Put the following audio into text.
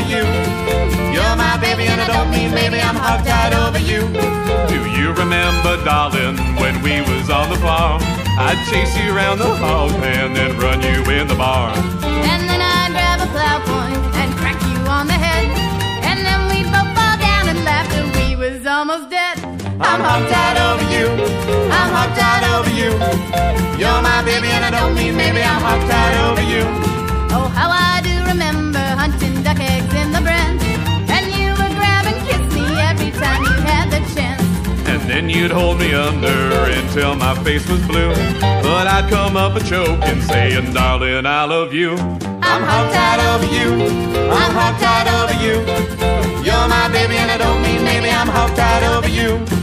you. You're my baby and I don't mean maybe, I'm hog-tied over you. Do you remember, darling, when we was on the farm? I'd chase you around the hog pen, then run you in the barn. And then I'd grab a plow point and crack you on the head. And then we'd both fall down and laugh till we was almost dead. I'm hog-tied over you. I'm hog-tied over you. You're my baby and I don't mean maybe, I'm hog-tied over you. Oh, how I do remember hunting duck eggs in the branch. And you would grab and kiss me every time you had the chance. And then you'd hold me under until my face was blue. But I'd come up and choke and saying, darling, I love you. I'm hog-tied over you. I'm hog-tied over you. You're my baby and I don't mean maybe, I'm hog-tied over you.